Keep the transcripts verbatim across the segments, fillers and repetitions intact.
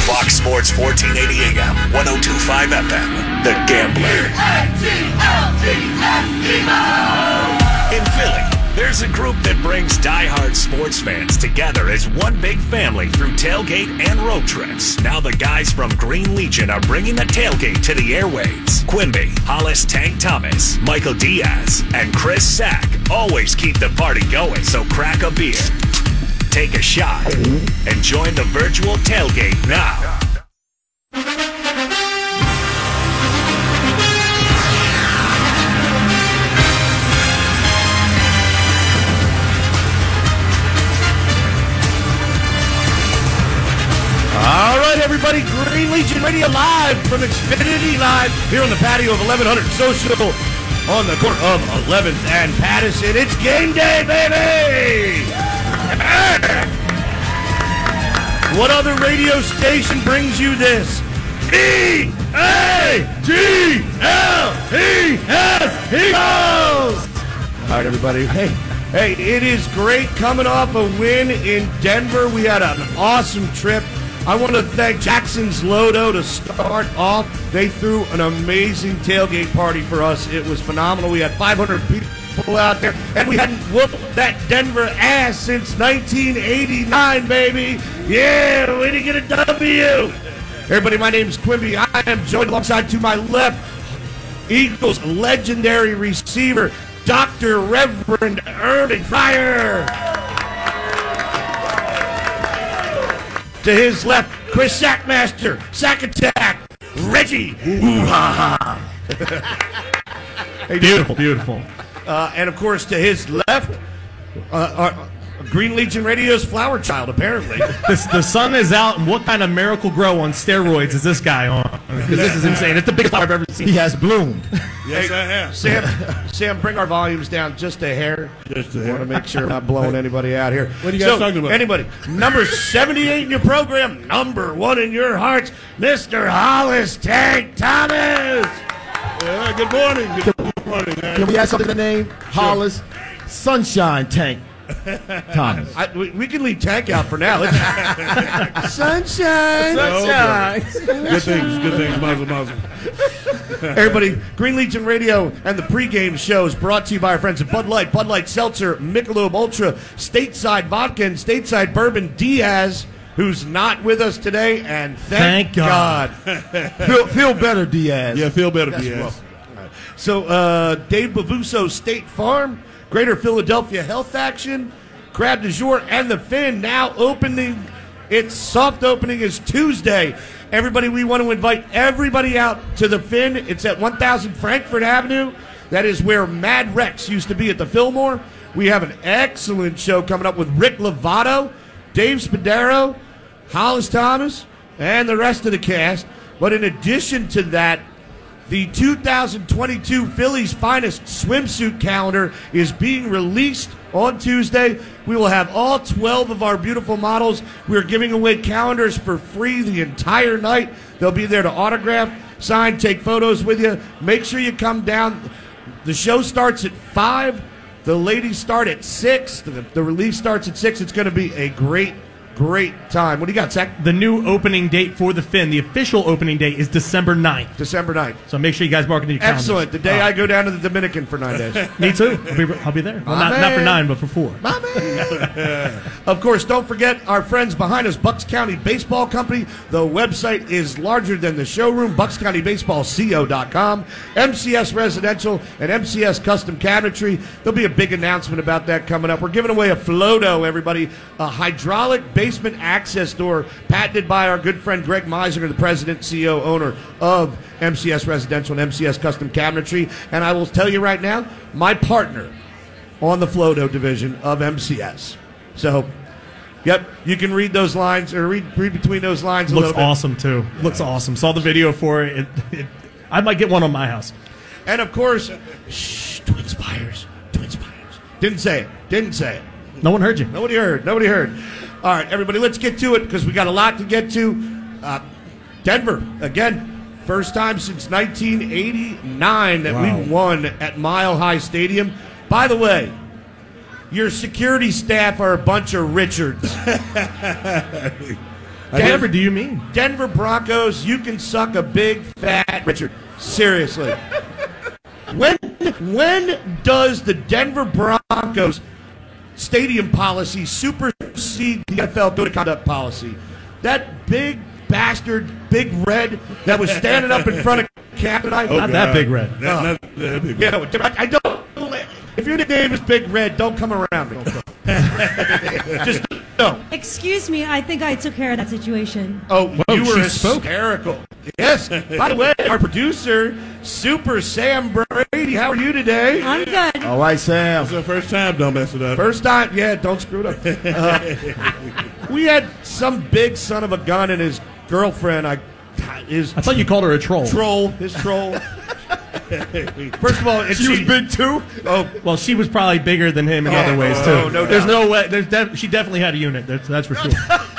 Fox Sports fourteen eighty A M, one oh two point five F M, The Gambler. In Philly, there's a group that brings diehard sports fans together as one big family through tailgate and road trips. Now the guys from Green Legion are bringing the tailgate to the airwaves. Quimby, Hollis Tank Thomas, Michael Diaz, and Chris Sack always keep the party going, so crack a beer, take a shot, and join the virtual tailgate now. All right, everybody, Green Legion Radio live from Xfinity Live here on the patio of eleven hundred Social on the corner of eleventh and Patterson. It's game day, baby! What other radio station brings you this? E A G L E S Eagles! All right, everybody. Hey, hey, it is great coming off a win in Denver. We had an awesome trip. I want to thank Jackson's Lodo to start off. They threw an amazing tailgate party for us. It was phenomenal. We had five hundred people out there, and we hadn't whooped that Denver ass since nineteen eighty-nine, baby. Yeah, way to get a W. Everybody, my name's Quimby. I am joined alongside to my left, Eagles legendary receiver, Doctor Reverend Irving Fryer. To his left, Chris Sackmaster, Sack Attack, Reggie. Ooh-ha-ha. Hey, beautiful, beautiful. Uh, and, of course, to his left, uh, our, Green Legion Radio's flower child, apparently. This, the sun is out, and what kind of Miracle Grow on steroids is this guy on? Because this is insane. It's the biggest flower I've ever seen. He has bloomed. Yes, I have. Sam, Sam, bring our volumes down just a hair. Just a I hair. want to make sure we're not blowing anybody out here. What are you guys so, talking about? Anybody. Number seventy-eight in your program, number one in your hearts, Mister Hollis Tank Thomas. Yeah, good morning. Good morning, man. Can we add something to the name? Hollis Sunshine Tank Thomas. I, we, we can leave Tank out for now. Let's, sunshine. Sunshine. Good things, good things. Mazel, mazel. Everybody, Green Legion Radio and the pregame show is brought to you by our friends at Bud Light, Bud Light Seltzer, Michelob Ultra, Stateside Vodka, and Stateside Bourbon. Diaz, who's not with us today, and thank, Thank God. God. feel, feel better, Diaz. Yeah, feel better, Yes, Diaz. well. So, uh, Dave Bavuso, State Farm, Greater Philadelphia Health Action, Crab du Jour, and the Finn now opening. Its soft opening is Tuesday. Everybody, we want to invite everybody out to the Finn. It's at one thousand Frankfurt Avenue. That is where Mad Rex used to be at the Fillmore. We have an excellent show coming up with Rick Lovato, Dave Spadaro, Hollis Thomas, and the rest of the cast. But in addition to that, the two thousand twenty-two Phillies Finest swimsuit calendar is being released on Tuesday. We will have all twelve of our beautiful models. We're giving away calendars for free the entire night. They'll be there to autograph, sign, take photos with you. Make sure you come down. The show starts at five. The ladies start at six. The, the release starts at six. It's going to be a great Great time. What do you got, Zach? The new opening date for the Finn, the official opening date is December ninth. December ninth. So make sure you guys mark it in your calendars. Excellent. The day Uh, I go down to the Dominican for nine days. Me too. I'll be, I'll be there. Well, not, not for nine, but for four. My man. Of course, don't forget our friends behind us, Bucks County Baseball Company. The website is larger than the showroom, bucks county baseball co dot com. M C S Residential and M C S Custom Cabinetry. There'll be a big announcement about that coming up. We're giving away a Flodo, everybody, a hydraulic basement access door patented by our good friend Greg Meisinger, the president, C E O, owner of M C S Residential and M C S Custom Cabinetry. And I will tell you right now, my partner on the Flodo division of M C S. So, yep, you can read those lines or read, read between those lines a Looks little bit. awesome, too. Looks awesome. Saw the video for it. It, it. I might get one on my house. And of course, shh, Twin Spires, Twin Spires. Didn't say it. Didn't say it. No one heard you. Nobody heard. Nobody heard. All right, everybody, let's get to it because we got a lot to get to. Uh, Denver, again, first time since nineteen eighty-nine that Wow. we won at Mile High Stadium. By the way, your security staff are a bunch of Richards. Whatever do you mean? Denver Broncos, you can suck a big fat Richard. Seriously. When when does the Denver Broncos stadium policy supersede the N F L code of conduct policy? That big bastard, Big Red, that was standing up in front of Captain I. Not that Big Red. Not, Oh. not that big Yeah, red. I, I don't. If your nickname is Big Red, don't come around me. Just no. Excuse me, I think I took care of that situation. Oh, Whoa, you were she spoke. hysterical. Yes. By the way, our producer, Super Sam Brady, how are you today? I'm good. All right, Sam. It's the first time, don't mess it up. First time, yeah, don't screw it up. Uh, we had some big son of a gun and his girlfriend. I, his I thought you called her a troll. troll, his troll. First of all, and She was big too. Oh, Well, she was probably bigger than him in Oh, other ways too. oh, no There's doubt. no way. There's def- she definitely had a unit. That's, that's for sure.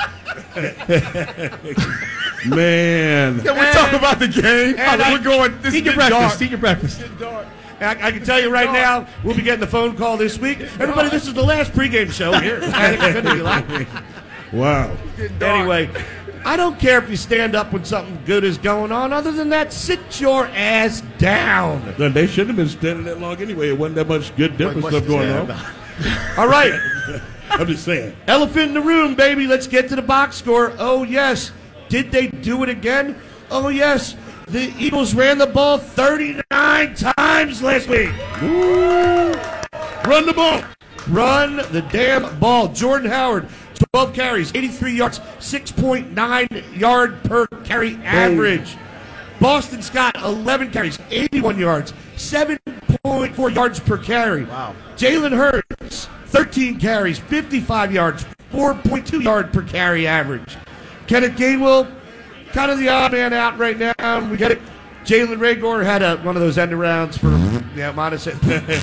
Man. Can we talk about the game? and I- We're going. This Eat your is getting breakfast. dark. Eat your breakfast. I, I can tell you right now, we'll be getting the phone call this week. Everybody, this is the last pregame show here. It's gonna be live. Wow. Anyway, I don't care if you stand up when something good is going on. Other than that, sit your ass down. Then they shouldn't have been standing that long anyway. It wasn't that much good different Much stuff to going say on. about- All right. I'm just saying. Elephant in the room, baby. Let's get to the box score. Oh, yes. Did they do it again? Oh, yes. The Eagles ran the ball thirty-nine times last week. Run the ball. Run the damn ball. Jordan Howard, twelve carries, eighty-three yards, six point nine yard per carry average. Boston Scott, eleven carries, eighty-one yards, seven point four yards per carry. Wow. Jalen Hurts, thirteen carries, fifty-five yards, four point two yard per carry average. Kenneth Gainwell, kind of the odd man out right now. We get it. Jalen Rager had a, one of those end arounds for yeah, minus it.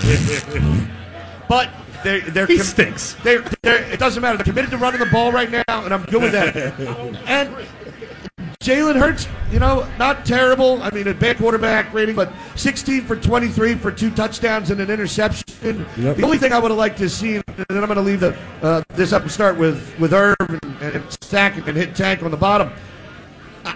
But they're, they're He com- stinks. They're, they're, it doesn't matter. They're committed to running the ball right now, and I'm good with that. And Jalen Hurts, you know, not terrible. I mean, a bad quarterback rating, but sixteen for twenty-three for two touchdowns and an interception. Yep. The only thing I would have liked to see, and then I'm going to leave the, uh, this up and start with, with Irv and, and stack and hit tank on the bottom. Uh,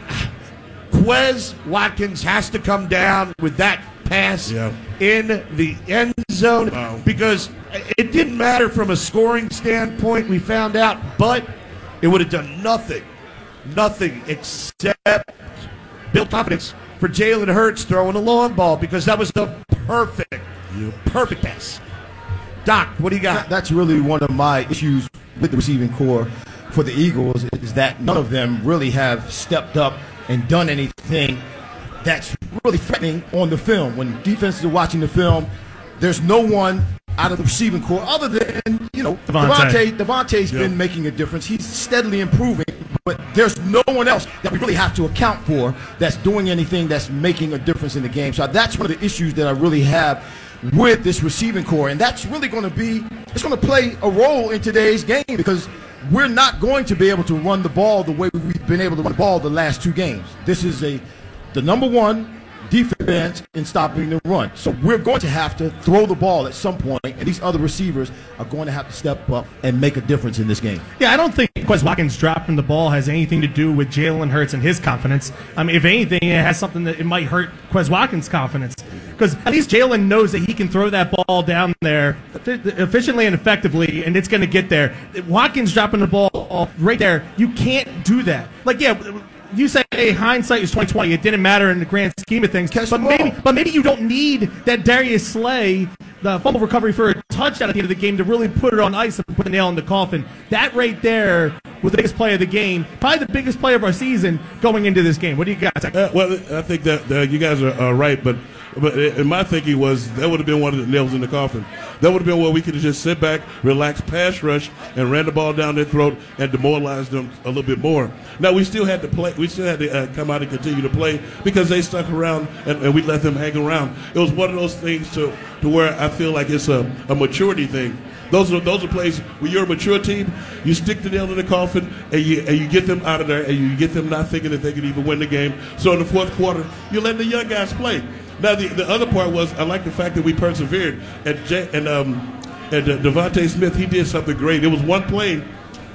Quez Watkins has to come down with that pass Yeah. in the end zone Wow. because it didn't matter from a scoring standpoint, we found out, but it would have done nothing, nothing except build confidence for Jalen Hurts throwing a long ball because that was the perfect, perfect pass. Doc, what do you got? That's really one of my issues with the receiving core for the Eagles is that none of them really have stepped up and done anything that's really threatening on the film. When defenses are watching the film, there's no one out of the receiving core other than, you know, Devontae. Devontae. Devontae's Yep. been making a difference. He's steadily improving, but there's no one else that we really have to account for that's doing anything that's making a difference in the game. So that's one of the issues that I really have with this receiving core, and that's really going to be, it's going to play a role in today's game because we're not going to be able to run the ball the way we've been able to run the ball the last two games. This is a the number one defense in stopping the run. So we're going to have to throw the ball at some point, and these other receivers are going to have to step up and make a difference in this game. Yeah, I don't think Quez Watkins dropping the ball has anything to do with Jalen Hurts and his confidence. I mean, if anything, it has something that it might hurt Quez Watkins' confidence. Because at least Jalen knows that he can throw that ball down there efficiently and effectively, and it's going to get there. Watkins dropping the ball right there, you can't do that. Like, yeah, you say, hey, hindsight is twenty twenty. It didn't matter in the grand scheme of things. Catch But the ball. maybe, but maybe you don't need that Darius Slay, the fumble recovery for a touchdown at the end of the game to really put it on ice and put the nail in the coffin. That right there was the biggest play of the game, probably the biggest play of our season going into this game. What do you got? Uh, well, I think that uh, you guys are uh, right, but but in my thinking was that would have been one of the nails in the coffin. That would have been where we could have just sit back, relax, pass rush, and ran the ball down their throat and demoralized them a little bit more. Now we still had to play. We still had to uh, come out and continue to play because they stuck around and, and we let them hang around. It was one of those things to to where I feel like it's a, a maturity thing. Those are those are plays where you're a mature team. You stick the nail in the coffin and you and you get them out of there and you get them not thinking that they can even win the game. So in the fourth quarter, you let the young guys play. Now the, the other part was I like the fact that we persevered and J, and um and uh, Devontae Smith, he did something great. It was one play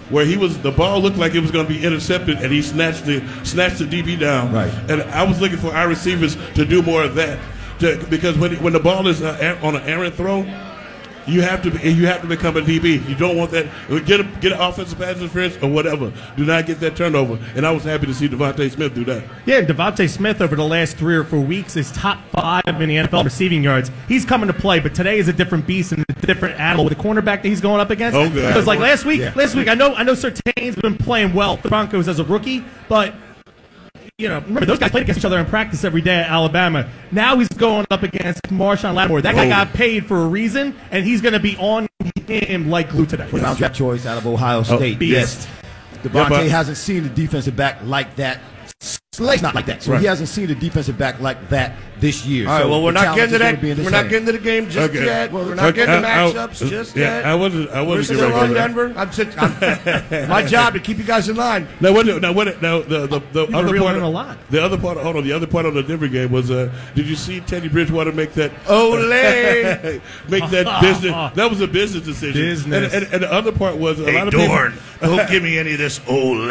where he was the ball looked like it was going to be intercepted, and he snatched the snatched the D B down. Right. And I was looking for our receivers to do more of that, to, because when when the ball is uh, on an errant throw, you have to be, you have to become a D B. You don't want that. Get a, get an offensive pass interference or whatever. Do not get that turnover. And I was happy to see Devontae Smith do that. Yeah, Devontae Smith over the last three or four weeks is top five in the N F L receiving yards. He's coming to play, but today is a different beast and a different animal with the cornerback that he's going up against. Oh, God. Because like last week, Yeah. last week I know I know Surtain's been playing well for the Broncos as a rookie, but you know, remember those guys played against each other in practice every day at Alabama. Now he's going up against Marshawn Lattimore. That guy Oh. got paid for a reason, and he's going to be on him like glue today. Round draft choice out of Ohio State. beast. Yes. Devontae Yeah, but- hasn't seen a defensive back like that. Slade's not like that. So Right. he hasn't seen a defensive back like that this year. All right, So well, we're the not getting to challenge is that. gonna be in this We're not area. getting to the game just Okay. yet. We're not Okay, getting to I- I- matchups just yeah, yet. I wasn't- I wasn't We're getting still ready on for that. Denver. I'm, sit, I'm my job to keep you guys in line. Now what? Now what? Now the the, the been other reeling part. in a lot. The other part. Hold on. The other part of the Denver game was. Uh, did you see Teddy Bridgewater make that? Ole. make that business. That was a business decision. Business. And, and, and the other part was a Hey, lot of Dorn, people. don't give me any of this Ole.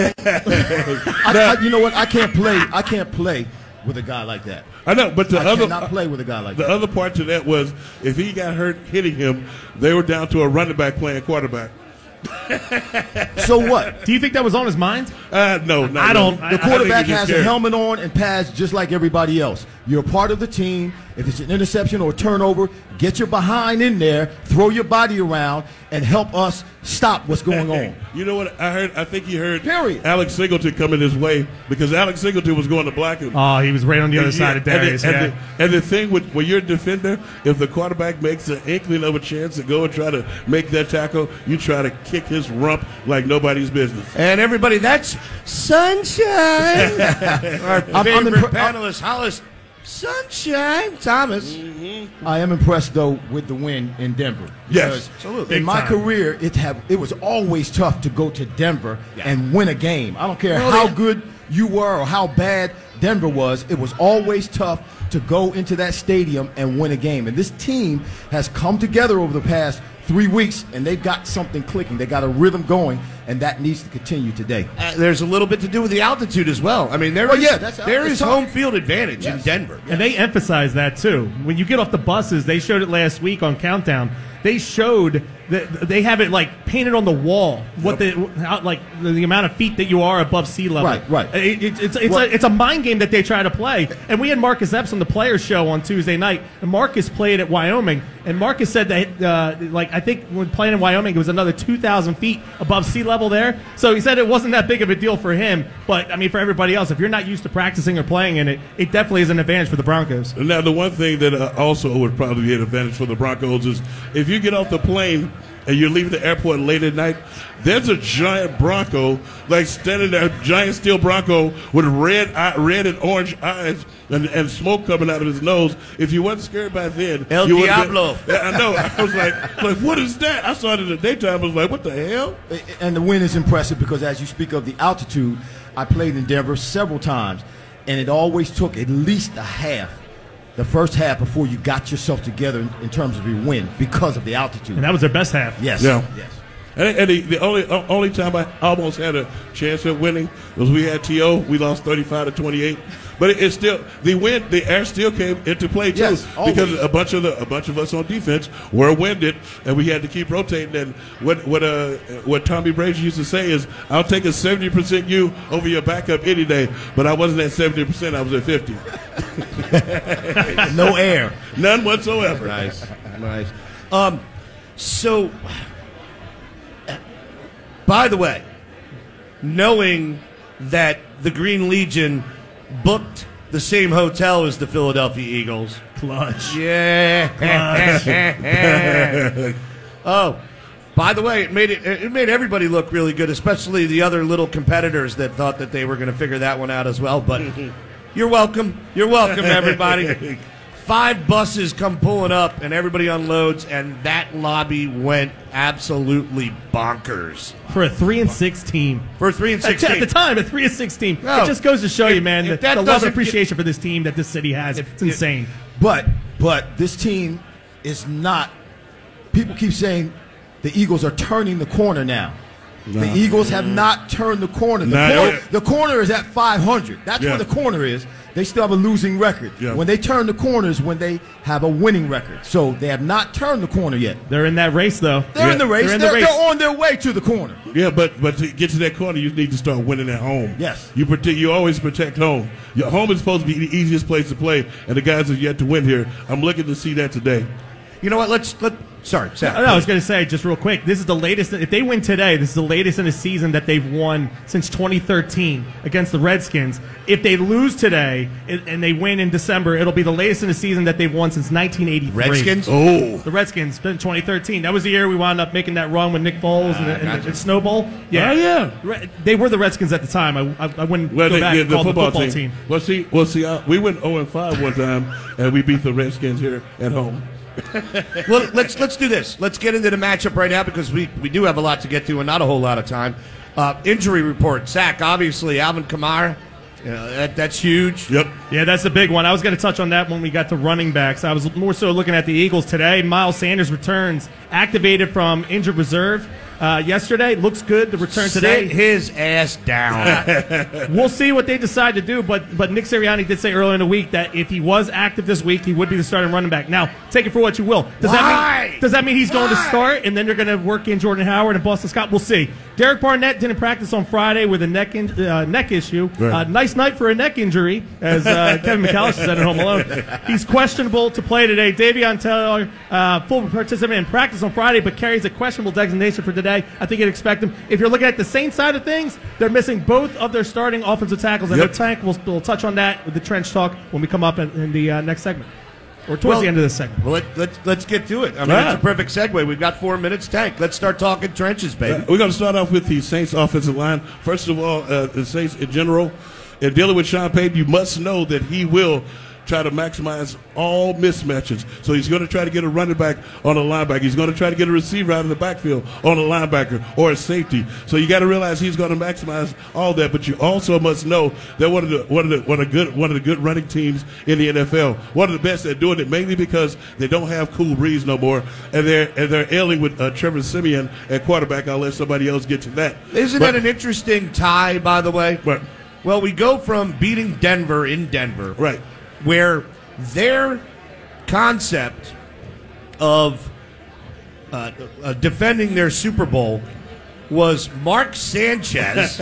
I, I, you know what? I can't play. I can't play with a guy like that. I know, but the I other cannot play with a guy like the that. other part to that was if he got hurt hitting him, they were down to a running back playing quarterback. So what? Do you think that was on his mind? Uh, no, no, I don't- no. I- The I think quarterback you're just has a scared. helmet on and pads just like everybody else. You're a part of the team. If it's an interception or a turnover, get your behind in there, throw your body around, and help us stop what's going on. You know what I heard? I think he heard Period. Alex Singleton coming his way because Alex Singleton was going to block him. Oh, he was right on the other Yeah, side of and the- Darius. And, yeah. the, and the thing with when you're a defender, if the quarterback makes an inkling of a chance to go and try to make that tackle, you try to kick his rump like nobody's business. And everybody, that's Sunshine. Our I'm favorite impre- panelist, Hollis. Sunshine Thomas. I am impressed though with the win in Denver. Yes, Because absolutely. In Big my time. career, it have it was always tough to go to Denver and win a game. I don't care Well, how they- good you were or how bad Denver was. It was always tough to go into that stadium and win a game. And this team has come together over the past three weeks, and they've got something clicking. They got a rhythm going, and that needs to continue today. Uh, there's a little bit to do with the altitude as well. I mean, there Well, is yeah, that's- there it's is tough. home field advantage in Yes. Denver. And they emphasize that too. When you get off the buses, they showed it last week on Countdown. They showed that they have it like painted on the wall. What the how, like the, the amount of feet that you are above sea level. Right, right. It, it, it's it's Well- a it's a mind game that they try to play. And we had Marcus Epps on the Players Show on Tuesday night. And Marcus played at Wyoming, and Marcus said that uh, like I think when playing in Wyoming, it was another two thousand feet above sea level there. So he said it wasn't that big of a deal for him. But I mean, for everybody else, if you're not used to practicing or playing in it, it definitely is an advantage for the Broncos. Now, the one thing that uh, also would probably be an advantage for the Broncos is if you get off the plane and you're leaving the airport late at night, there's a giant Bronco, like standing there, giant steel Bronco with red eye, red and orange eyes and, and smoke coming out of his nose. If you wasn't scared by then, El you would've Diablo. Been, I know. I was like, like, what is that? I saw it in the daytime. I was like, what the hell? And the win is impressive because as you speak of the altitude, I played in Denver several times, and it always took at least a half, the first half, before you got yourself together in, in terms of your win because of the altitude. And that was their best half. Yes. Yeah. Yes. And, and the, the only uh, only time I almost had a chance at winning was we had T O. We lost thirty-five to twenty-eight. But it, it's still the win. The air still came into play too, Yes, always. because a bunch of the a bunch of us on defense were winded, and we had to keep rotating. And what what uh what Tommy Brady used to say is, "I'll take a seventy percent you over your backup any day." But I wasn't at seventy percent. I was at fifty. No air. None whatsoever. Nice, nice. Um, so, by the way, knowing that the Green Legion booked the same hotel as the Philadelphia Eagles. Clutch. Yeah. Oh, by the way, it made it it made everybody look really good, especially the other little competitors that thought that they were going to figure that one out as well. But you're welcome. You're welcome, everybody. Five buses come pulling up, and everybody unloads, and that lobby went absolutely bonkers For a three and six team. for a three and At, six. at the time, a three and six team. No. It just goes to show If- you, man, if the, that the love doesn't and appreciation for this team that this city has. If- It's insane. But but this team is not. People keep saying the Eagles are turning the corner now. No. The Eagles have not turned the corner. The, Nah, corner, yeah. the corner is at five hundred. That's Yeah. where the corner is. They still have a losing record. Yeah. When they turn the corner is when they have a winning record. So they have not turned the corner yet. They're in that race, though. They're Yeah. in the race. They're They're, in the they're race. on their way to the corner. Yeah, but but to get to that corner, you need to start winning at home. Yes. You protect. You always protect home. Your home is supposed to be the easiest place to play, and the guys have yet to win here. I'm looking to see that today. You know what? Let's let. Sorry, Sam. No, I was going to say, just real quick, this is the latest. If they win today, this is the latest in a season that they've won since twenty thirteen against the Redskins. If they lose today and and they win in December, it'll be the latest in a season that they've won since nineteen eighty-three. Redskins. Oh, The Redskins in twenty thirteen. That was the year we wound up making that run with Nick Foles and, the, and the, the Snow Bowl. Yeah, Oh, yeah. Re- They were the Redskins at the time. I, I, I wouldn't well, go they, back yeah, and the call football, the football team. team. Well, see, well, see, uh, we went oh and five one time, and we beat the Redskins here at home. Well, let's let's do this. Let's get into the matchup right now because we, we do have a lot to get to and not a whole lot of time. Uh, injury report. Zach, obviously, Alvin Kamara. You know, that, that's huge. Yep. Yeah, that's a big one. I was going to touch on that when we got to running backs. I was more so looking at the Eagles today. Miles Sanders returns, activated from injured reserve uh, yesterday. Looks good to return today. Sit his ass down. We'll see what they decide to do, but but Nick Sirianni did say earlier in the week that if he was active this week, he would be the starting running back. Now, take it for what you will. Does Why? that mean does that mean he's going to Why? start and then they're going to work in Jordan Howard and Boston Scott? We'll see. Derek Barnett didn't practice on Friday with a neck in, uh, neck issue. Right. Uh, nice night for a neck injury, as uh, Kevin McAllister said at Home Alone. He's questionable to play today. Davion Taylor, uh, full participant in practice on Friday, but carries a questionable designation for today. I think you'd expect him. If you're looking at the Saints side of things, they're missing both of their starting offensive tackles. And Yep. their tank, we'll, we'll touch on that with the trench talk when we come up in, in the uh, next segment. Or towards Well- the end of this segment. Well, let, let's let's get to it. I mean, Yeah. it's a perfect segue. We've got four minutes. Tank. Let's start talking trenches, baby. Uh, we're going to start off with the Saints offensive line. First of all, uh, the Saints in general, in dealing with Sean Payton, you must know that he will try to maximize all mismatches. So he's going to try to get a running back on a linebacker. He's going to try to get a receiver out of the backfield on a linebacker or a safety. So you got to realize he's going to maximize all that. But you also must know that one of the one of the one of the good one of the good running teams in the N F L, one of the best at doing it, mainly because they don't have Cool Breeze no more, and they're and they're ailing with uh, Trevor Siemian at quarterback. I'll let somebody else get to that. Isn't But- that an interesting tie, by the way? Right. Well, we go from beating Denver in Denver, Right. where their concept of uh, uh, defending their Super Bowl was Mark Sanchez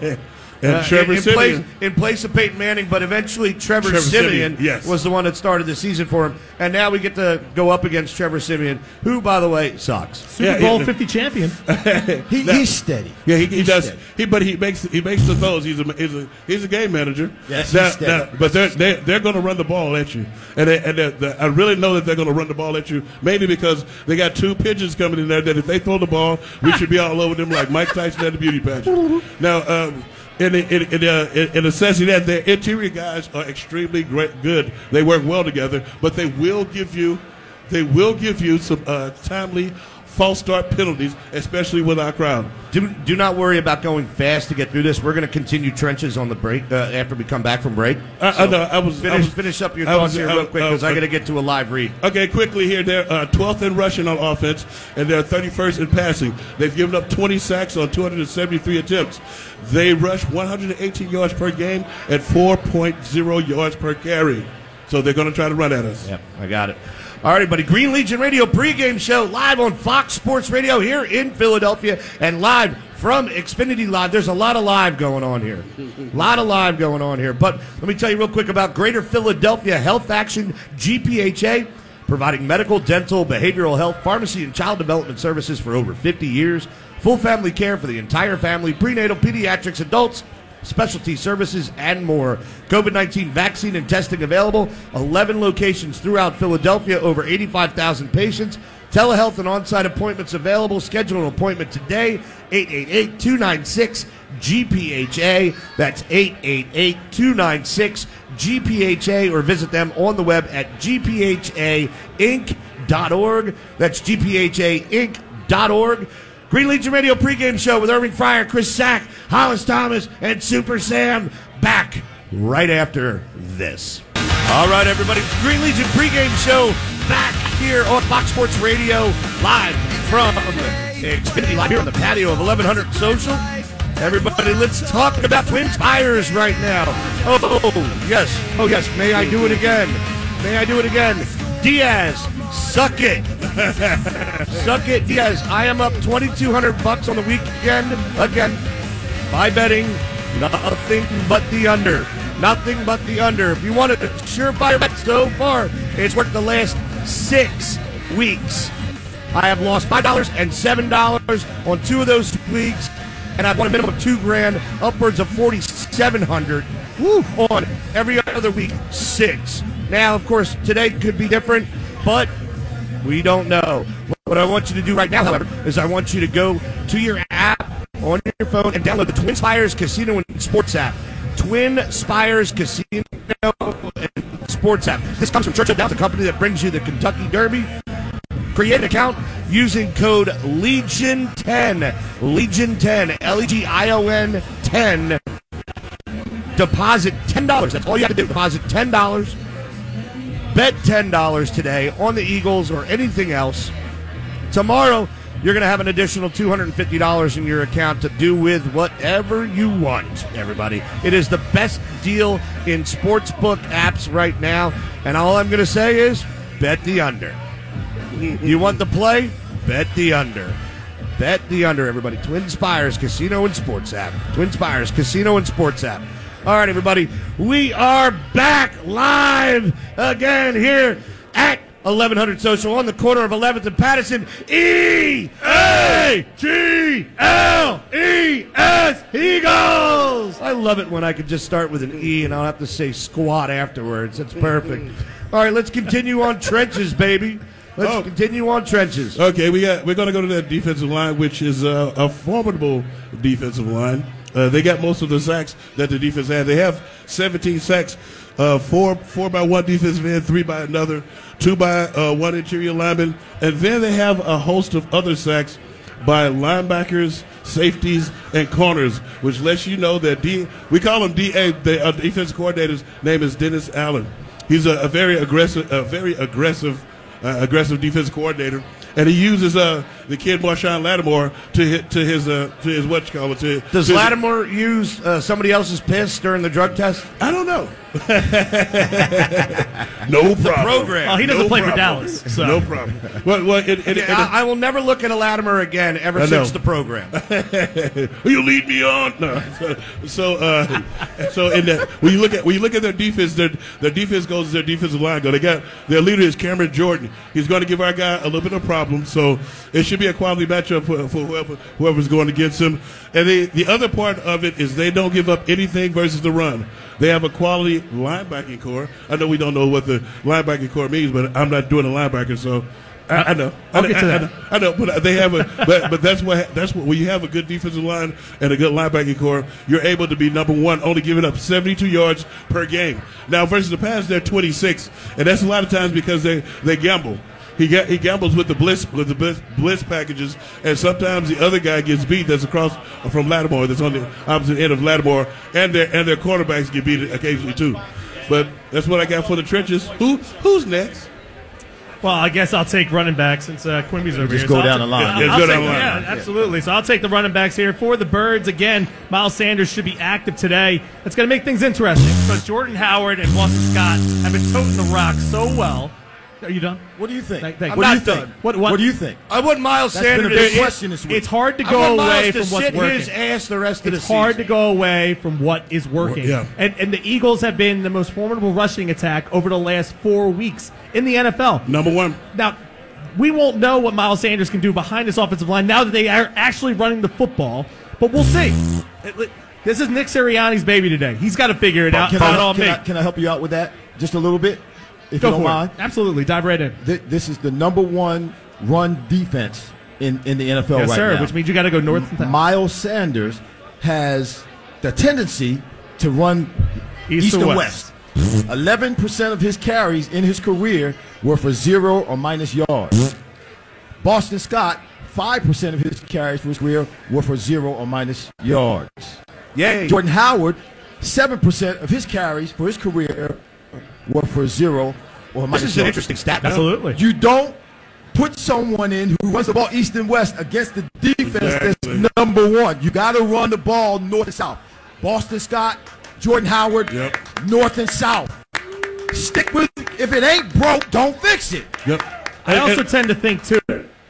And uh, Trevor in, in, Siemian. place, in place of Peyton Manning, but eventually Trevor, Trevor Siemian, Siemian, yes. was the one that started the season for him. And now we get to go up against Trevor Siemian, who, by the way, sucks. Super Yeah, Bowl yeah. fifty champion. He, Now- he's steady. Yeah, he, he He's does. steady. He but he makes he makes the throws. He's a he's a he's a game manager. Yes, Now- he's steady. now, but they're they're, they're going to run the ball at you, and they, and they're, they're- I really know that they're going to run the ball at you. Mainly because they got two pigeons coming in there that if they throw the ball, we should be all over them like Mike Tyson at the beauty pageant. Now. Um, in the, in, in, uh, in, in the sense that their interior guys are extremely great, good. They work well together, but they will give you, they will give you some uh, timely false start penalties, especially with our crowd. Do, do not worry about going fast to get through this. We're going to continue trenches on the break uh, after we come back from break. I, I know. I was Finish, I was, finish up your I thoughts was- here I- real quick because I- I got to get to a live read. Okay, quickly here. They're uh, twelfth in rushing on offense, and they're thirty-first in passing. They've given up twenty sacks on two hundred seventy-three attempts. They rush one hundred eighteen yards per game at four point oh yards per carry. So they're going to try to run at us. Yep, I got it. All right, buddy. Green Legion Radio pregame show live on Fox Sports Radio here in Philadelphia and live from Xfinity Live. There's a lot of live going on here. A lot of live going on here. But let me tell you real quick about Greater Philadelphia Health Action, G P H A, providing medical, dental, behavioral health, pharmacy, and child development services for over fifty years. Full family care for the entire family, prenatal, pediatrics, adults, specialty services, and more. COVID nineteen vaccine and testing available. eleven locations throughout Philadelphia, over eighty-five thousand patients. Telehealth and on-site appointments available. Schedule an appointment today, eight eight eight, two nine six, G P H A. That's eight eight eight, two nine six, G P H A, or visit them on the web at G P H A inc dot org. That's G P H A inc dot org. Green Legion Radio pregame show with Irving Fryer, Chris Sack, Hollis Thomas, and Super Sam back right after this. All right, everybody. Green Legion pregame show back here on Fox Sports Radio live from Xfinity Live here on the patio of eleven hundred Social. Everybody, let's talk about Twin Spires right now. Oh, yes. Oh, yes. May I do it again? May I do it again? Diaz, suck it. Suck it, Diaz. I am up twenty-two hundred bucks on the weekend again by betting nothing but the under. Nothing but the under. If you want a surefire bet so far, it's worked the last six weeks. I have lost five dollars and seven dollars on two of those weeks, and I've won a minimum of two grand, upwards of forty-seven hundred woo, on every other week, six. Now, of course, today could be different, but we don't know. What I want you to do right now, however, is I want you to go to your app on your phone and download the Twin Spires Casino and Sports app. Twin Spires Casino and Sports app. This comes from Churchill Downs, a company that brings you the Kentucky Derby. Create an account using code Legion ten. Legion ten. L E G I O N ten. Deposit ten dollars. That's all you have to do. Deposit ten dollars. Bet ten dollars today on the Eagles or anything else. Tomorrow, you're going to have an additional two hundred fifty dollars in your account to do with whatever you want, everybody. It is the best deal in sportsbook apps right now. And all I'm going to say is bet the under. You want the play? Bet the under. Bet the under, everybody. Twin Spires Casino and Sports app. Twin Spires Casino and Sports app. All right, everybody. We are back live again here at eleven hundred Social on the corner of eleventh and Patterson. E A G L E S, Eagles! I love it when I can just start with an E and I don't have to say squat afterwards. That's perfect. All right, let's continue on trenches, baby. Let's oh. continue on trenches. Okay, we got, we're going to go to that defensive line, which is uh, a formidable defensive line. Uh, they got most of the sacks that the defense had. They have seventeen sacks, uh, four four by one defensive end, three by another, two by uh, one interior lineman, and then they have a host of other sacks by linebackers, safeties, and corners, which lets you know that D. We call him D A. The uh, defense coordinator's name is Dennis Allen. He's a, a very aggressive, a very aggressive, uh, aggressive defense coordinator. And he uses uh, the kid Marshawn Lattimore to hit to his uh, to his what you call it. To, Does to Lattimore his, use uh, somebody else's piss during the drug test? I don't know. No problem. Program. Well, he doesn't no play problem. for Dallas. So. No problem. Well, well, it, it, it, I, I will never look at a Lattimore again ever since the program. You lead me on. No. So, so, uh, so in the, when you look at when you look at their defense, their their defense goes to their defensive line. Go. They got their leader is Cameron Jordan. He's going to give our guy a little bit of problem. So it should be a quality matchup for, for whoever whoever's going against him. And they, the other part of it is they don't give up anything versus the run. They have a quality linebacking core. I know we don't know what the linebacking core means, but I'm not doing a linebacker, so I, I know. I'll I, get to I, that. I, know, I know, but they have a. But, but that's what that's what when you have a good defensive line and a good linebacking core, you're able to be number one, only giving up seventy-two yards per game. Now versus the pass, they're twenty-six, and that's a lot of times because they they gamble. He got, he gambles with the blitz with the blitz, blitz packages, and sometimes the other guy gets beat. That's across from Lattimore. That's on the opposite end of Lattimore, and their and their quarterbacks get beat occasionally too. But that's what I got for the trenches. Who who's next? Well, I guess I'll take running back since uh, Quimby's over Just here. go So down I'll the line. I'll, Yeah, I'll go take, down the line. Yeah, absolutely. So I'll take the running backs here for the Birds. Again, Miles Sanders should be active today. That's going to make things interesting because Jordan Howard and Boston Scott have been toting the rock so well. Are you done? What do you think? Thank- thank I'm what do you not think? done. What- what- What do you think? I want Miles That's been a Sanders big to question this week. It's hard to I go want Miles away to from what's sit working. his ass the rest of It's the hard to season. go away from what is working. Yeah. And, and the Eagles have been the most formidable rushing attack over the last four weeks in the N F L. Number one. Now, we won't know what Miles Sanders can do behind this offensive line now that they are actually running the football, but we'll see. It- it- This is Nick Sirianni's baby today. He's got to figure it out. Can It's not I, on can, me. I, can I help you out with that just a little bit, if Go you don't for mind? it. Absolutely. Dive right in. Th- This is the number one run defense in, in the N F L Yes, right sir, now. which means you got to go north and south. Miles Sanders has the tendency to run East east, to and west. west. eleven percent of his carries in his career were for zero or minus yards. Boston Scott, five percent of his carries for his career were for zero or minus yards. Yay. Jordan Howard, seven percent of his carries for his career were for zero or minus This is an yards. interesting stat. though. Absolutely. You don't put someone in who runs the ball east and west against the defense Exactly. that's number one. You got to run the ball north and south. Boston Scott, Jordan Howard, Yep. north and south. Stick with it. If it ain't broke, don't fix it. Yep. I And- also and- tend to think too.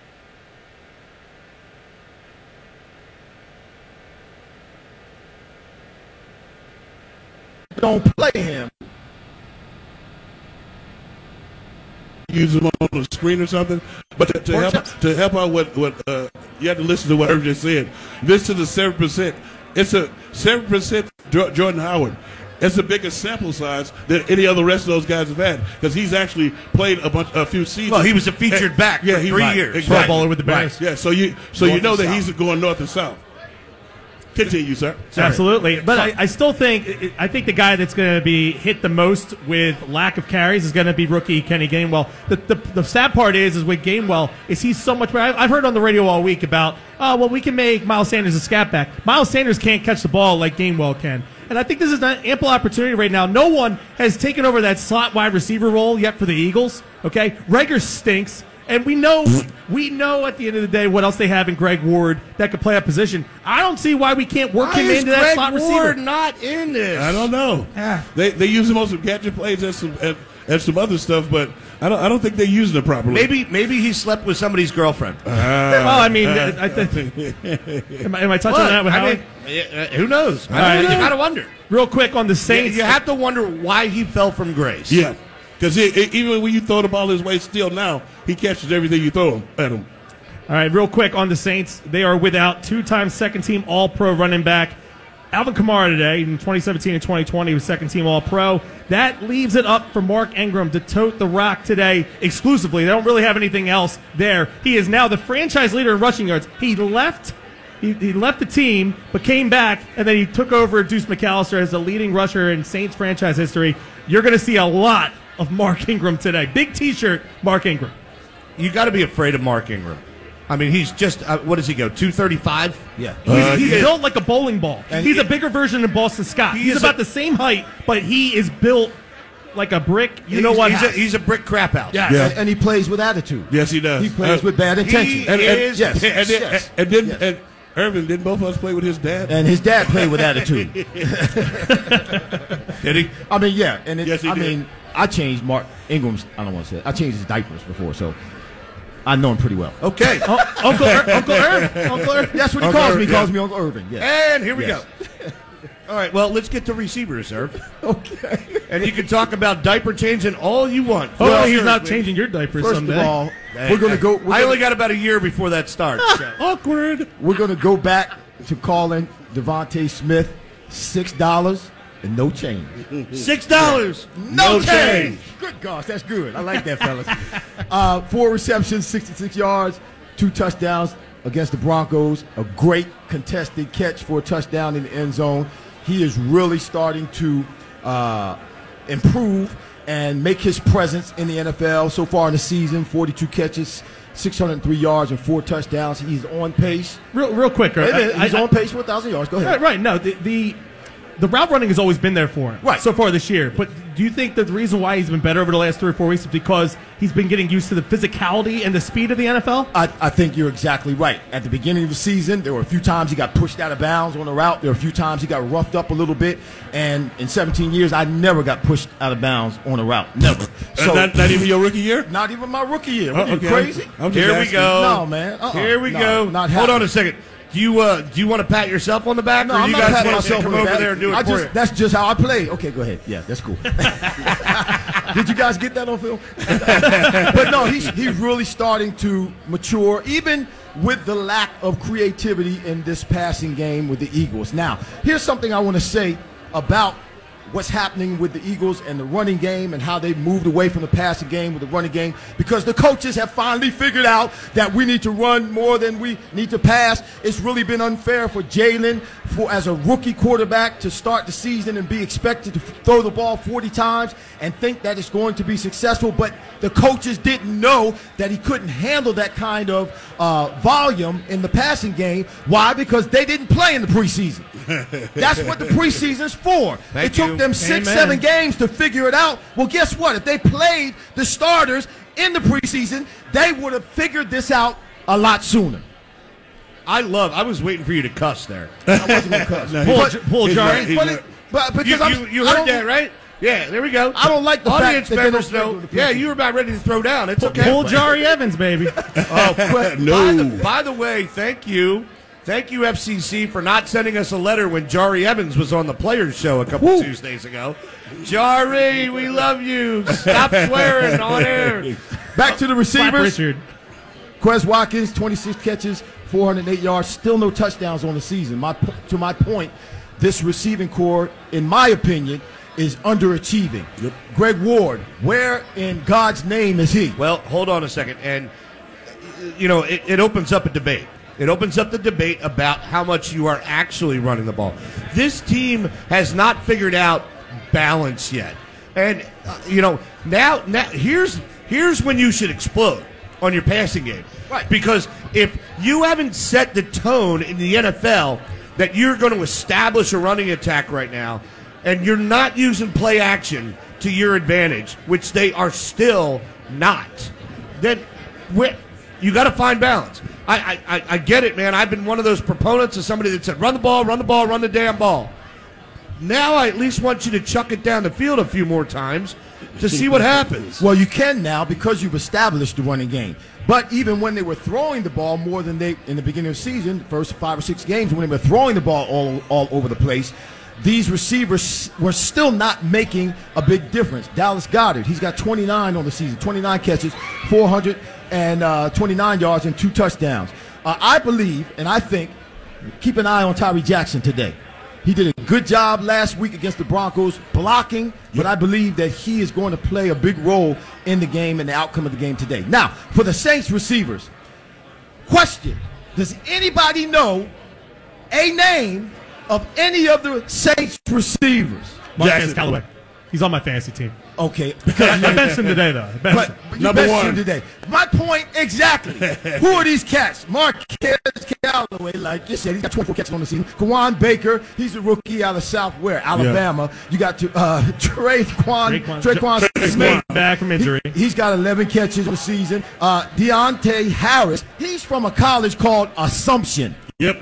Don't play him. use them on the screen or something. But to, to help to help out what what uh, you have to listen to what Irv just said. This is the seven percent. It's a seven percent Jordan Howard. It's a bigger sample size than any other rest of those guys have had because he's actually played a bunch, a few seasons. Well, he was a featured And- back for he- three right, years. Exactly. Pro bowler with the Bears. Right. Yeah, so you so North you know and that south. he's going north and south. Continue, sir. Absolutely, but I, I still think I think the guy that's going to be hit the most with lack of carries is going to be rookie Kenny Gainwell. The, the the sad part is is with Gainwell is he's so much. I've I've heard on the radio all week about oh well we can make Miles Sanders a scat back. Miles Sanders can't catch the ball like Gainwell can, and I think this is an ample opportunity right now. No one has taken over that slot wide receiver role yet for the Eagles. Okay, Rager stinks. And we know, we know at the end of the day what else they have in Greg Ward that could play a position. I don't see why we can't work Why him is into that Greg slot Ward receiver. not in this? I don't know. They they use him on some gadget plays and some and, and some other stuff, but I don't I don't think they use it properly. Maybe maybe he slept with somebody's girlfriend. Well, I mean, I, I think, am, I, am I touching on that with I Howard? mean, uh, who knows? I right. don't know. You got to wonder. Real quick on the You, Saints. you have to wonder why he fell from grace. Yeah, because even when you throw the ball his way, still now he catches everything you throw him, at him. All right, real quick on the Saints. They are without two-time second-team All-Pro running back Alvin Kamara today. In twenty seventeen and twenty twenty, he was second-team All-Pro. That leaves it up for Mark Ingram to tote the rock today exclusively. They don't really have anything else there. He is now the franchise leader in rushing yards. He left... He, he left the team, but came back, and then he took over Deuce McAllister as the leading rusher in Saints franchise history. You're going to see a lot of Mark Ingram today. Big T-shirt, Mark Ingram. You got to be afraid of Mark Ingram. I mean, he's just uh, what does he go? two thirty-five? Yeah. He's, Uh, he's yeah. built like a bowling ball. And he's he- a bigger version of Boston Scott. He He's is about a- the same height, but he is built like a brick. You know He's- what? He's a, he's a brick crap house. Yes. Yeah. And, and he plays with attitude. Yes, he does. He plays Uh, with bad intentions. He and, and, is yes, and, and, then- yes, and then yes. and Irvin, didn't both of us play with his dad? And his dad played with attitude. Did he? I mean, yeah, and it, Yes, he I did. mean, I changed Mark Ingram's. I don't want to say it. I changed his diapers before, so I know him pretty well. Okay. Oh, Uncle Ir- Uncle Irv. Uncle Irv. That's what he Uncle calls me. He Irv, calls yeah. me Uncle Irving. Yeah. And here we Yes. go. All right, well, let's get to receivers, sir. Okay. And you can talk about diaper changing all you want. Hopefully Well, he's sure, not we- changing your diapers First someday. of all, Hey, we're gonna go. We're I gonna, only got about a year before that starts. so. Awkward. we're gonna go back to calling Devontae Smith six dollars and no change. Six dollars. No, change. Good gosh, that's good. I like that, fellas. uh, four receptions, sixty-six yards, two touchdowns against the Broncos. A great contested catch for a touchdown in the end zone. He is really starting to uh, improve and make his presence in the N F L so far in the season. forty-two catches, six hundred three yards, and four touchdowns. He's on pace. Real, real quick. Wait a minute, I- he's I- on pace for one thousand yards. Go ahead. Right, right. No, the, the the route running has always been there for him. Right. So far this year. But do you think that the reason why he's been better over the last three or four weeks is because he's been getting used to the physicality and the speed of the N F L? I, I think you're exactly right. At the beginning of the season, there were a few times he got pushed out of bounds on the route. There were a few times he got roughed up a little bit. And in seventeen years, I never got pushed out of bounds on a route. Never. So, not, not even your rookie year? Not even my rookie year. What, Oh, are okay. you crazy? I'm just Here we asking. go. No, man. Uh-uh. Here we No, go. not Hold on happening. a second. Do you uh, do you want to pat yourself on the back, No, or I'm you not guys patting want to myself come on the over back. there and do it I for just, you? That's just how I play. Okay, go ahead. Yeah, that's cool. Did you guys get that on film? But no, he's he's really starting to mature, even with the lack of creativity in this passing game with the Eagles. Now, here's something I want to say about what's happening with the Eagles and the running game and how they've moved away from the passing game with the running game, because the coaches have finally figured out that we need to run more than we need to pass. It's really been unfair for Jalen, for as a rookie quarterback, to start the season and be expected to throw the ball forty times and think that it's going to be successful, but the coaches didn't know that he couldn't handle that kind of uh, volume in the passing game. Why? Because they didn't play in the preseason. That's what the preseason's for. Thank it took you. them six, Amen. seven games to figure it out. Well, guess what? If they played the starters in the preseason, they would have figured this out a lot sooner. I love. I was waiting for you to cuss there. I wasn't going to cuss. No, Pull, But- pull he's Jari. right. He's but, right. it, but because You, I'm, you, you I heard don't- that, right? Yeah, there we go. I don't like the fact Audience that they members don't know. go to the Yeah, preseason. you were about ready to throw down. It's okay. Pull Jari Evans, baby. Oh, quick. No. By the, by the way, thank you. Thank you, F C C, for not sending us a letter when Jari Evans was on the Players Show a couple Woo. Tuesdays ago. Jari, we love you. Stop swearing on air. Back to the Slap receivers. Richard. Quez Watkins, twenty-six catches, four hundred eight yards, still no touchdowns on the season. My, to my point, this receiving core, in my opinion, is underachieving. Yep. Greg Ward, where in God's name is he? Well, hold on a second. And, you know, it, it opens up a debate. It opens up the debate about how much you are actually running the ball. This team has not figured out balance yet. And, uh, you know, now, now here's here's when you should explode on your passing game. Right. Because if you haven't set the tone in the N F L that you're going to establish a running attack right now, and you're not using play action to your advantage, which they are still not, then we- you got to find balance. I, I, I get it, man. I've been one of those proponents of somebody that said, run the ball, run the ball, run the damn ball. Now I at least want you to chuck it down the field a few more times to see what happens. Well, you can now because you've established the running game. But even when they were throwing the ball more than they in the beginning of the season, first five or six games, when they were throwing the ball all all over the place, these receivers were still not making a big difference. Dallas Goedert, he's got twenty-nine on the season, twenty-nine catches, four hundred twenty-nine yards, and two touchdowns. Uh, I believe, and I think, keep an eye on Tyree Jackson today. He did a good job last week against the Broncos blocking, but I believe that he is going to play a big role in the game and the outcome of the game today. Now, for the Saints receivers, question, does anybody know a name of any of the Saints receivers? Marquez Jackson. Callaway. He's on my fantasy team. Okay, I benched him today, though. I benched but, him. but you Number benched one. him today. My point exactly. Who are these cats? Marquez Callaway, like you said, he's got twenty-four catches on the season. Kawan Baker, he's a rookie out of South where Alabama. You got to uh, Traquan, Traquan- Traquan Traquan Smith. back from injury. He, has got eleven catches on the season. Uh, Deontay Harris, he's from a college called Assumption. Yep.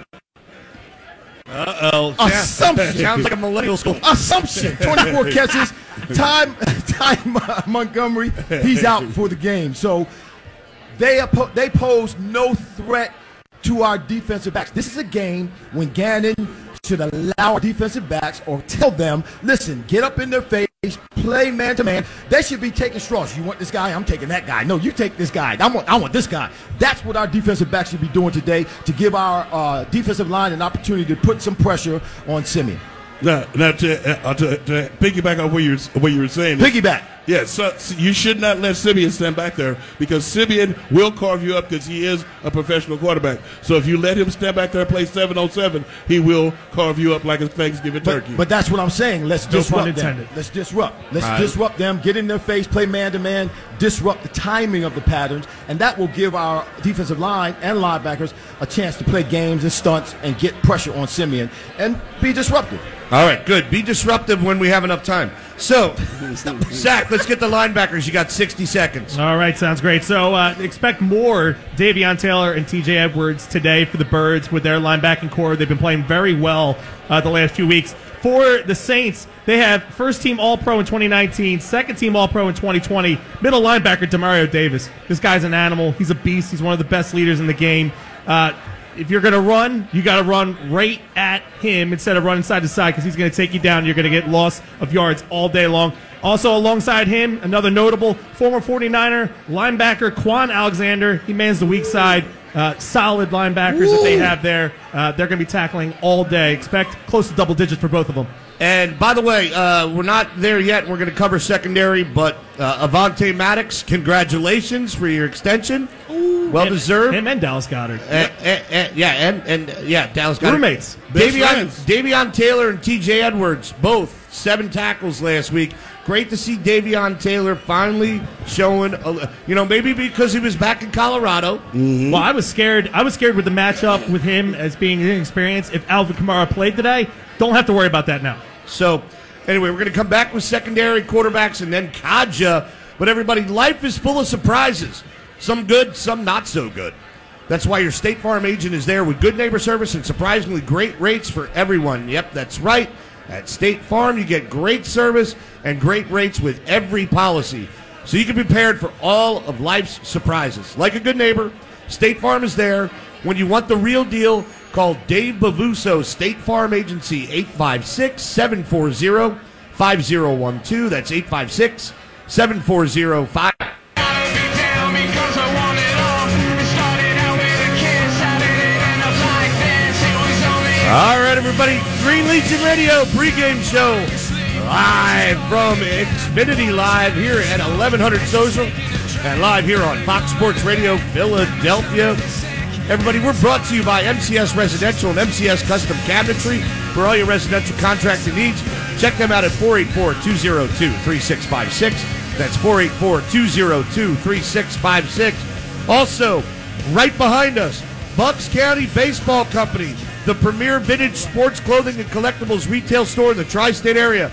Uh-oh. Assumption. Sounds like a millennial school. Assumption, twenty-four catches. Ty, Ty Montgomery, he's out for the game. So they oppo- they pose no threat to our defensive backs. This is a game when Gannon should allow our defensive backs or tell them, listen, get up in their face, play man-to-man. They should be taking straws. You want this guy? I'm taking that guy. No, you take this guy. I want, I want this guy. That's what our defensive backs should be doing today to give our uh, defensive line an opportunity to put some pressure on Simeon. Now, now to, uh, to, to piggyback on what you were, what you were saying. Piggyback. Yeah, so, so you should not let Simeon stand back there because Simeon will carve you up because he is a professional quarterback. So if you let him stand back there and play seven on seven, he will carve you up like a Thanksgiving But, turkey. but that's what I'm saying. Let's No disrupt pun them. intended. Let's disrupt. Let's Right. disrupt them. Get in their face. Play man to man. Disrupt the timing of the patterns, and that will give our defensive line and linebackers a chance to play games and stunts and get pressure on Simeon and be disruptive. All right, good. Be disruptive when we have enough time. So, Zach, let's get the linebackers. You got sixty seconds. All right, sounds great. So uh, expect more Davion Taylor and T J Edwards today for the Birds with their linebacking core. They've been playing very well uh, the last few weeks. For the Saints, they have first-team All-Pro in twenty nineteen, second-team All-Pro in twenty twenty, middle linebacker Demario Davis. This guy's an animal. He's a beast. He's one of the best leaders in the game. Uh, if you're going to run, you got to run right at him instead of running side to side because he's going to take you down. You're going to get loss of yards all day long. Also alongside him, another notable former forty-niner linebacker, Quan Alexander. He mans the weak side. Uh, solid linebackers that they have there. Uh, they're going to be tackling all day. Expect close to double digits for both of them. And by the way, uh, we're not there yet. We're going to cover secondary, but uh, Avonte Maddox, congratulations for your extension. Well deserved. Him and Dallas Goedert. Uh, uh, uh, yeah, and, and yeah, Dallas got Roommates. Best Davion, friends. Davion Taylor and T J Edwards, both seven tackles last week. Great to see Davion Taylor finally showing, a, you know, maybe because he was back in Colorado. Well, I was scared. I was scared with the matchup with him as being inexperienced. If Alvin Kamara played today, don't have to worry about that now. So, anyway, we're going to come back with secondary quarterbacks, and then Kaja But everybody, life is full of surprises. Some good, some not so good. That's why your State Farm agent is there with good neighbor service and surprisingly great rates for everyone. Yep, that's right. At State Farm, you get great service and great rates with every policy. So you can be prepared for all of life's surprises. Like a good neighbor, State Farm is there. When you want the real deal, call Dave Bavuso, State Farm Agency, eight five six, seven four zero, five zero one two. That's eight five six, seven four zero, five zero one two. All right, everybody. Green Legion Radio pregame show live from Xfinity Live here at eleven hundred Social and live here on Fox Sports Radio Philadelphia. Everybody, we're brought to you by M C S Residential and M C S Custom Cabinetry for all your residential contracting needs. Check them out at four eight four, two zero two, three six five six. That's four eight four, two zero two, three six five six. Also, right behind us, Bucks County Baseball Company, the premier vintage sports clothing and collectibles retail store in the tri-state area.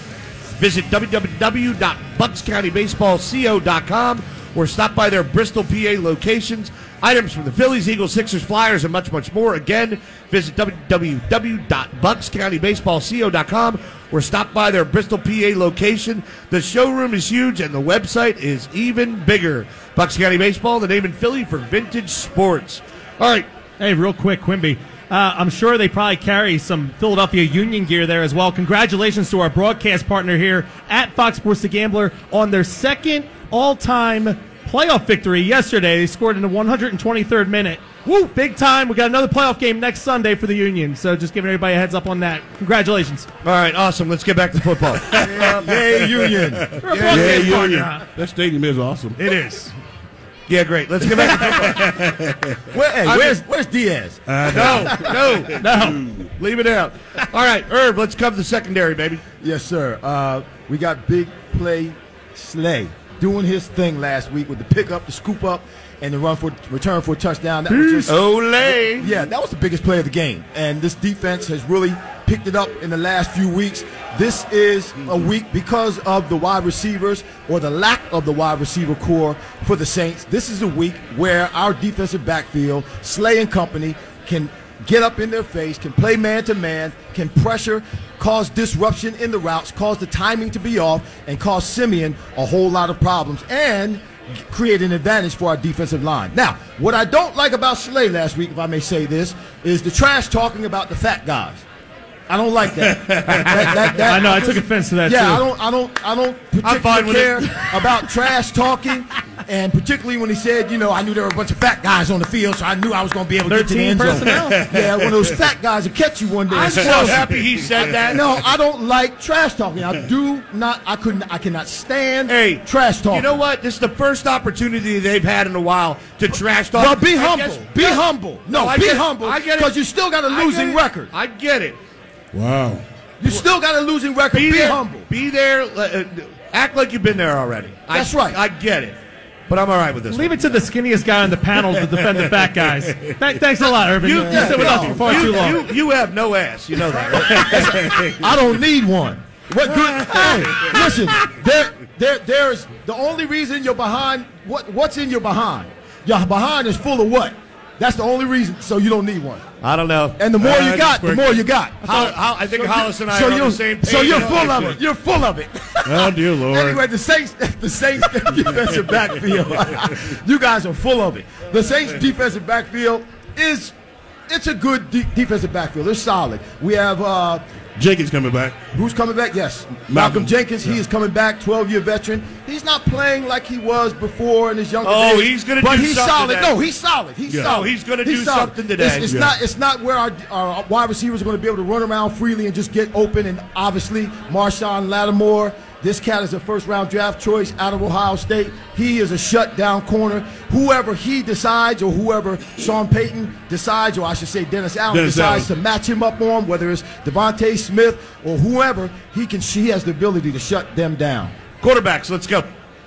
Visit w w w dot bucks county baseball co dot com or stop by their Bristol, P A locations. Items from the Phillies, Eagles, Sixers, Flyers, and much, much more. Again, visit w w w dot bucks county baseball co dot com or stop by their Bristol, P A location. The showroom is huge and the website is even bigger. Bucks County Baseball, the name in Philly for vintage sports. All right. Hey, real quick, Quimby. Uh, I'm sure they probably carry some Philadelphia Union gear there as well. Congratulations to our broadcast partner here at Fox Sports The Gambler on their second all-time playoff victory yesterday. They scored in the one hundred twenty-third minute. Woo, big time. We got another playoff game next Sunday for the Union, so just giving everybody a heads up on that. Congratulations. All right, awesome. Let's get back to football. Yeah, yay, Union. You're a Yeah, broadcast yeah, partner, yeah. huh? That stadium is awesome. It is. Yeah, great. Let's get back to football. Where, hey, I where's, mean- where's Diaz? No, no, no. Leave it out. All right, Herb, let's cover the secondary, baby. Yes, sir. Uh, we got big play Slay doing his thing last week with the pickup, the scoop up, and the run for return for a touchdown. That was just Olay. Yeah, that was the biggest play of the game. And this defense has really picked it up in the last few weeks. This is a week because of the wide receivers or the lack of the wide receiver core for the Saints. This is a week where our defensive backfield, Slay and company, can get up in their face, can play man-to-man, can pressure, cause disruption in the routes, cause the timing to be off, and cause Simeon a whole lot of problems, and create an advantage for our defensive line. Now, what I don't like about Slay last week, if I may say this, is the trash talking about the fat guys. I don't like that. that, that, that I know, I took offense to that, yeah, too. I don't, I don't, I don't I'm fine particularly with care it. about trash talking, and particularly when he said, you know, I knew there were a bunch of fat guys on the field, so I knew I was going to be able to get to the end zone. personnel. Yeah, one of those fat guys will catch you one day. I'm so happy he said that. No, I don't like trash talking. I do not. I couldn't. I cannot stand Hey, trash talking. You know what? This is the first opportunity they've had in a while to trash talk. Well, be I humble. guess- be humble. No, I be get it. humble. I get it. Because you still got a I get losing it. record. I get it. Wow. You still got a losing record. Be, Be, there. humble. Be there. Uh, act like you've been there already. That's I, right. I get it. But I'm all right with this. Leave one. it to the skinniest guy on the panel to defend the fat guys. Th- thanks a lot, Urban. You, you sit with us for far you, too long. You, you have no ass. You know that, right? I don't need one. What good? Hey, listen. There, there, there's the only reason you're behind. What, what's in your behind? Your behind is full of what? That's the only reason. So you don't need one. I don't know. And the more Uh, you got, the more you got. Hol- Hol- I think Hollis and I so are on you're, the same page. so you're on full all of this it. You're full of it. Oh, dear Lord. Anyway, the Saints, the Saints defensive backfield, you guys are full of it. The Saints defensive backfield is, it's a good de- defensive backfield. It's solid. We have, uh, Jenkins coming back. who's coming back? Yes. Malcolm, Malcolm. Jenkins, he Yeah. is coming back, twelve-year veteran. He's not playing like he was before in his younger Oh, days. he's gonna but do he's something solid. today. No, he's solid. He's Yeah. solid. Oh, he's gonna He's do solid. something today. It's, it's Yeah. not. It's not where our, our wide receivers are going to be able to run around freely and just get open. And obviously, Marshawn Lattimore. This cat is a first-round draft choice out of Ohio State. He is a shutdown corner. Whoever he decides, or whoever Sean Payton decides, or I should say Dennis Allen Dennis decides Allen. to match him up on, whether it's Devontae Smith or whoever, he can. He has the ability to shut them down. Quarterbacks, let's go.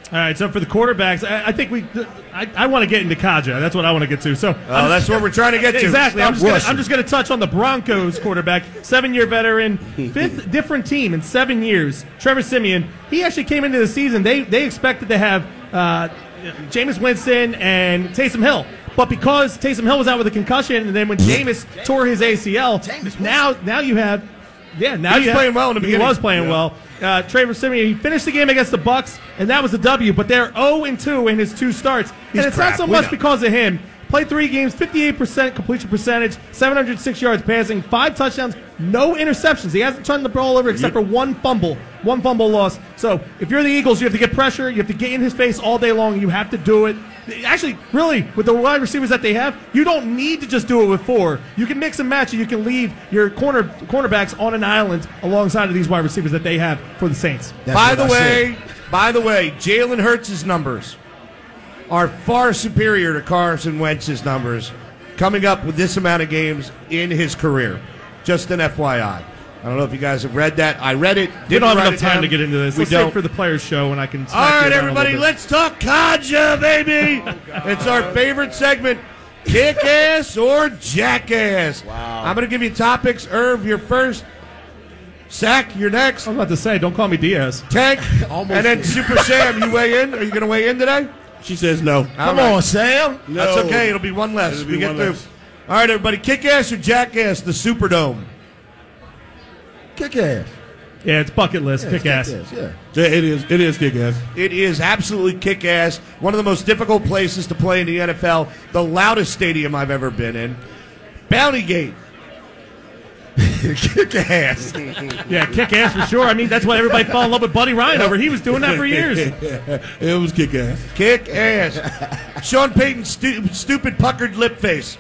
All right, so for the quarterbacks, I, I think we, I, I want to get into Kaja. That's what I want to get to. So Oh, that's what we're trying to get to. Exactly. I'm Stop just, gonna, rushing. I'm just going to touch on the Broncos quarterback, seven-year veteran, fifth different team in seven years. Trevor Siemian. He actually came into the season. They they expected to have uh, Jameis Winston and Taysom Hill. But because Taysom Hill was out with a concussion, and then when Jameis tore his A C L, now now you have, yeah, now He was you have, playing well in the he beginning. was playing Yeah. well. Uh, Trevor Siemian, he finished the game against the Bucks, and that was a W. But they're oh and two in his two starts, He's and it's crap. not so We much know. because of him. Played three games, fifty-eight percent completion percentage, seven hundred six yards passing, five touchdowns, no interceptions. He hasn't turned the ball over except for one fumble, one fumble loss. So if you're the Eagles, you have to get pressure. You have to get in his face all day long. You have to do it. Actually, really, with the wide receivers that they have, you don't need to just do it with four. You can mix and match, and you can leave your corner cornerbacks on an island alongside of these wide receivers that they have for the Saints. That's By what the I way, by the way, Jalen Hurts' numbers are far superior to Carson Wentz's numbers coming up with this amount of games in his career. Just an F Y I. I don't know if you guys have read that. I read it. We don't have write enough it time down. to get into this. We Let's save don't. it for the players' show, and I can. All smack you right, down a everybody, little bit. let's talk Kaja, baby. It's our favorite segment, kick ass or jackass. Wow. I'm going to give you topics. Irv, you're first. Sack, you're next. I was about to say, don't call me Diaz. Tank, Almost. and then Super Sam, you weigh in. Are you going to weigh in today? She says no. Come All right. on, Sam. No. That's okay. It'll be one less. It'll we be get one through. less. All right, everybody. Kick ass or jackass? The Superdome. Kick ass. Yeah, it's bucket list. Yeah, kick ass. kick ass, yeah. Yeah, it is. It is kick ass. It is absolutely kick ass. One of the most difficult places to play in the N F L. The loudest stadium I've ever been in. Bounty Gate. Kick ass. Yeah, kick ass for sure. I mean, that's why everybody fell in love with Buddy Ryan over. He was doing that for years. It was kick ass. Kick ass. Sean Payton's stu- stupid puckered lip face.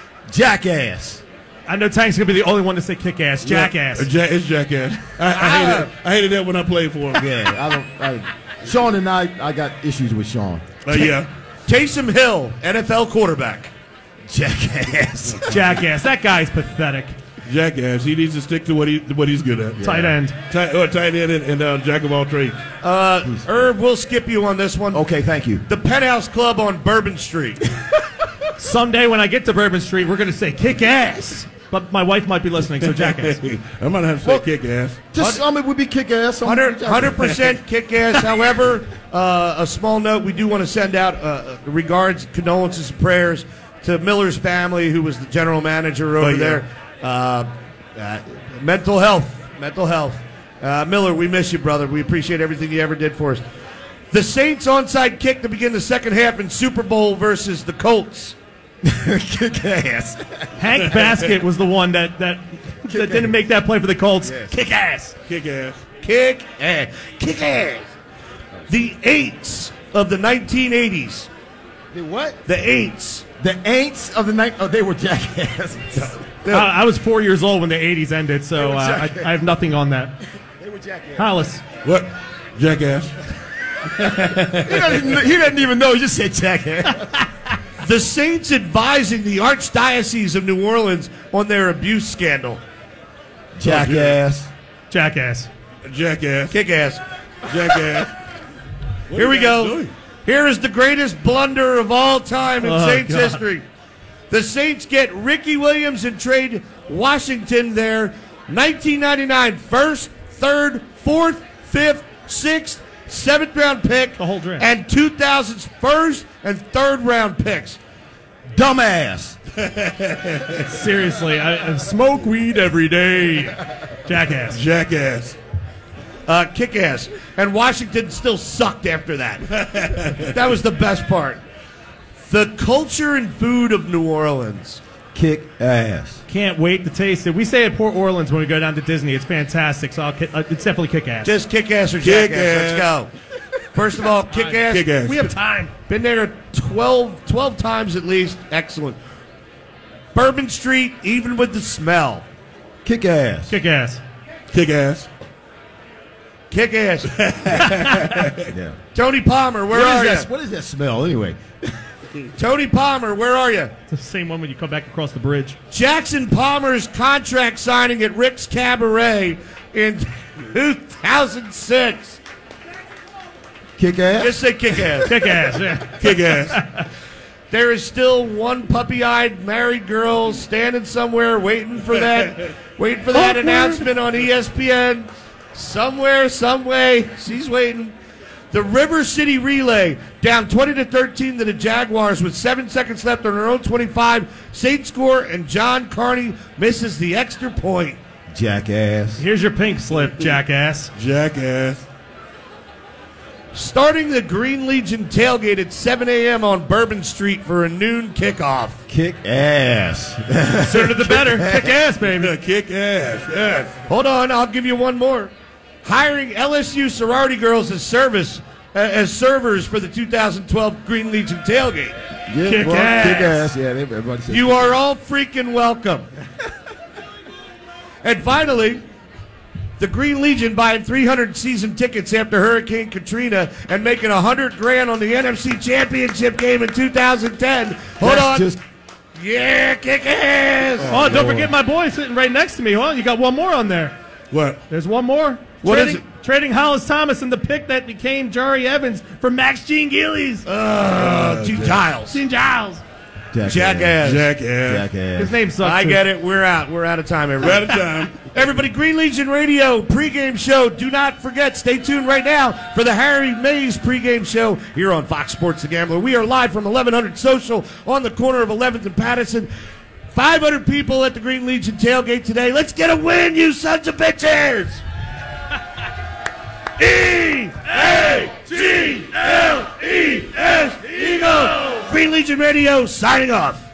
Jackass. I know Tank's gonna be the only one to say kick ass. Jackass. Uh, ja- it's jackass. I, I, hated, I hated that when I played for him. Yeah, I don't. I, Sean and I, I got issues with Sean. Uh, yeah. Taysom Hill, N F L quarterback. Jackass. Jackass. That guy's pathetic. Jackass. He needs to stick to what he what he's good at. Tight end. Tight, uh, tight end and, and uh, jack of all trades. Uh, Irv, we'll skip you on this one. Okay, thank you. The Penthouse Club on Bourbon Street. Someday when I get to Bourbon Street, we're gonna say kick ass. But my wife might be listening, so jackass. I might have to say Well, kick ass. Just some it would be kick ass. one hundred percent kick ass. However, uh, a small note, we do want to send out uh, regards, condolences, and prayers to Miller's family, who was the general manager over Oh, yeah. there. Uh, uh, mental health. Mental health. Uh, Miller, we miss you, brother. We appreciate everything you ever did for us. The Saints onside kick to begin the second half in Super Bowl versus the Colts. Kick ass. Hank Basket was the one that that, that didn't make that play for the Colts. Kick ass. Kick ass. Kick ass. Kick ass. The Eights of the nineteen eighties. The what? The Eights. The Aints of the night. Oh, they were jackass. I, I was four years old when the eighties ended, so They were uh, I, jackass. I have nothing on that. They were jackass. Hollis. What? Jackass. He doesn't, he doesn't even know. He just said jackass. The Saints advising the Archdiocese of New Orleans on their abuse scandal. Jackass. Jackass. Jackass. Kick ass. Jackass. What Here are we you guys go. doing? Here is the greatest blunder of all time in Oh, Saints God. history. The Saints get Ricky Williams and trade Washington their nineteen ninety-nine first, third, fourth, fifth, sixth, seventh round pick, The whole draft. and two thousand's first and third round picks. Dumbass. Seriously, I, I smoke weed every day. Jackass. Jackass. Uh, kick ass. And Washington still sucked after that. That was the best part. The culture and food of New Orleans. Kick ass. Can't wait to taste it. We stay at Port Orleans when we go down to Disney. It's fantastic, so I'll, ki- uh, it's definitely kick ass. Just kick ass or Kick jackass. Let's go. First of all, kick ass. Kick ass. we have time. Been there twelve, twelve times at least. Excellent. Bourbon Street, even with the smell. Kick ass. Kick ass. Kick ass. Kick ass. Yeah. Tony Palmer, where What are is, you? that, what is that smell anyway? Tony Palmer, where are you? It's the same one when you come back across the bridge. Jackson Palmer's contract signing at Rick's Cabaret in two thousand six. Kick ass? Just say kick ass. Kick ass, yeah. Kick ass. There is still one puppy-eyed married girl standing somewhere waiting for that, waiting for that Awkward. announcement on E S P N. Somewhere, some way, she's waiting. The River City Relay down twenty to thirteen to the Jaguars with seven seconds left on their own twenty-five. Saints score, and John Carney misses the extra point. Jackass. Here's your pink slip, jackass. Jackass. Starting the Green Legion tailgate at seven a.m. on Bourbon Street for a noon kickoff. Kick ass. Sooner the better. Kick ass, baby. Kick ass. Yes. Hold on, I'll give you one more. Hiring L S U sorority girls as service uh, as servers for the two thousand twelve Green Legion tailgate. Yeah, Kick well, ass. Kick ass. Yeah, they- everybody says You are all freaking welcome. And finally, the Green Legion buying three hundred season tickets after Hurricane Katrina and making one hundred grand on the N F C Championship game in two thousand ten. Hold That's on. just- Yeah, kick ass. Oh, don't forget my boy sitting right next to me. Hold on, you got one more on there. What? There's one more. What trading, is Trading Hollis Thomas and the pick that became Jari Evans for Max Gene Gillies. Uh, two tiles. Gene Giles. Jackass. Jackass. Jackass. His Jackass. name sucks. I too. get it. We're out. We're out of time, We're everybody. out of time. Everybody, Green Legion Radio pregame show. Do not forget, stay tuned right now for the Harry Mays pregame show here on Fox Sports The Gambler. We are live from eleven hundred Social on the corner of eleventh and Patterson. five hundred people at the Green Legion tailgate today. Let's get a win, you sons of bitches! E A G L E S Eagles! Green Legion Radio signing off.